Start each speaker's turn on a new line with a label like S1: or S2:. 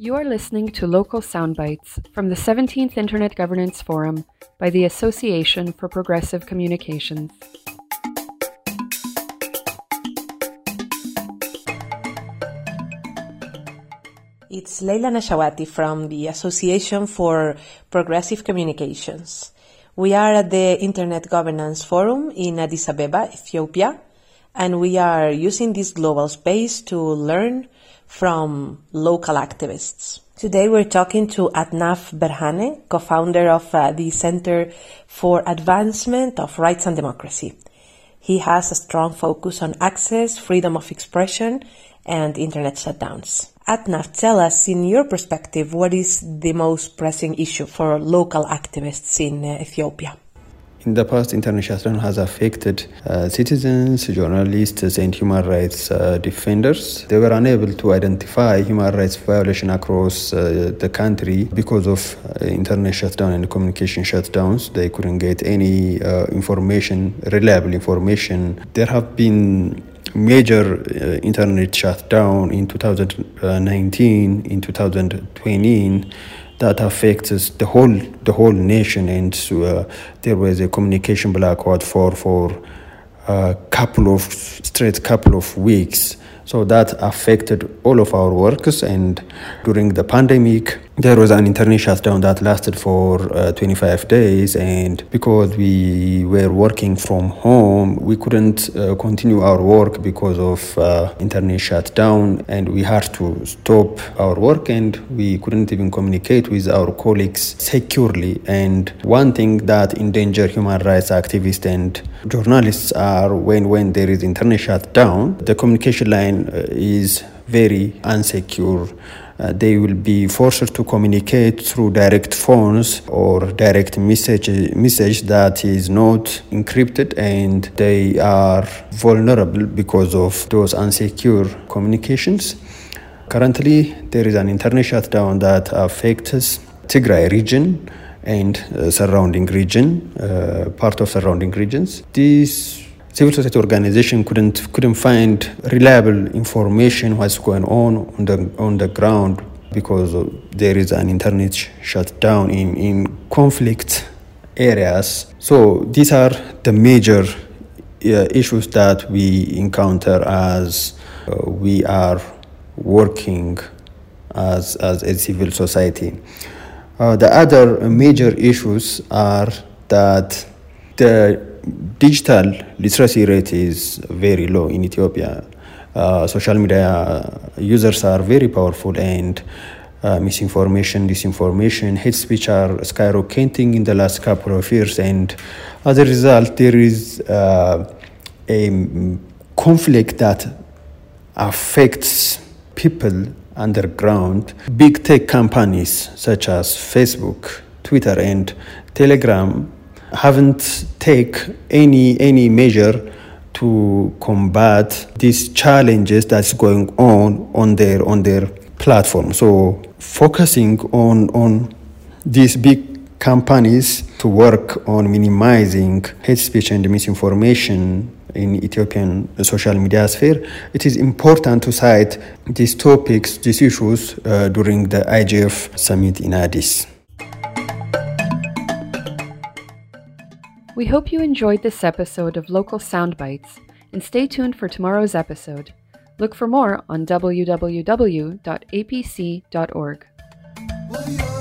S1: You are listening to Local Soundbites from the 17th Internet Governance Forum by the Association for Progressive Communications.
S2: It's Leila Nashawati from the Association for Progressive Communications. We are at the Internet Governance Forum in Addis Ababa, Ethiopia, and we are using this global space to learn from local activists. Today we're talking to Adnaf Berhane, co-founder of the Center for Advancement of Rights and Democracy. He has a strong focus on access, freedom of expression, and internet shutdowns. Adnaf, tell us, in your perspective, what is the most pressing issue for local activists in Ethiopia?
S3: In the past, internet shutdown has affected citizens, journalists, and human rights defenders. They were unable to identify human rights violation across the country because of internet shutdown and communication shutdowns. They couldn't get any reliable information. There have been major internet shutdown in 2019, in 2020. That affects the whole nation, and there was a communication blackout for a couple of weeks. So that affected all of our works, and during the pandemic, there was an internet shutdown that lasted for 25 days, and because we were working from home, we couldn't continue our work because of internet shutdown, and we had to stop our work, and we couldn't even communicate with our colleagues securely. And one thing that endanger human rights activists and journalists are when there is internet shutdown, the communication line is very unsecure. They will be forced to communicate through direct phones or direct message that is not encrypted, and they are vulnerable because of those unsecure communications. Currently, there is an internet shutdown that affects Tigray region and surrounding region, part of surrounding regions. These civil society organization couldn't find reliable information what's going on the ground because there is an internet shutdown in conflict areas. So these are the major issues that we encounter as we are working as a civil society. The other major issues are that the digital literacy rate is very low in Ethiopia. Social media users are very powerful, and misinformation, disinformation, hate speech are skyrocketing in the last couple of years. And as a result, there is a conflict that affects people underground. Big tech companies such as Facebook, Twitter, and Telegram haven't taken any measure to combat these challenges that's going on their platform. So focusing on these big companies to work on minimizing hate speech and misinformation in Ethiopian social media sphere, it is important to cite these topics, these issues during the IGF summit in Addis.
S1: We hope you enjoyed this episode of Local Soundbites, and stay tuned for tomorrow's episode. Look for more on www.apc.org.